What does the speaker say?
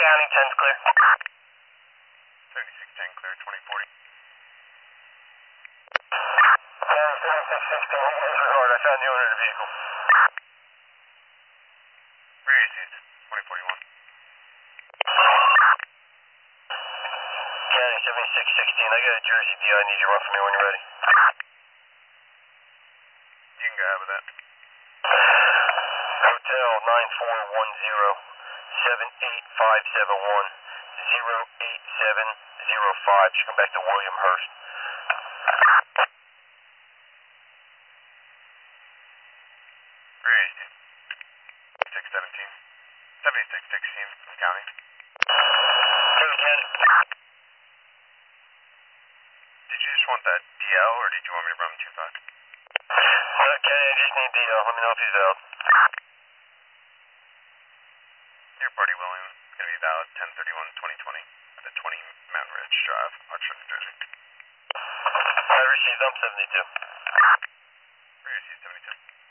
County, 10's clear. 7610 clear, 2040. County 7616, disregard. I found the owner of the vehicle. Where is he? 2041. County 7616, I got a Jersey DI. I need you to run for me when you're ready. You can go ahead with that. Hotel 9410 78571 08705. Should come back to William Hurst. Where is he? 617. 7616 County. County. Did you just want that DL or did you want me to run 25? Okay, I just need DL. Let me know if he's valid. Your party, William. Going to be valid 10/31/2020 at the 20 Mountain Ridge Drive, Oxford, New Jersey. I received. I'm 72. Where is he? 72.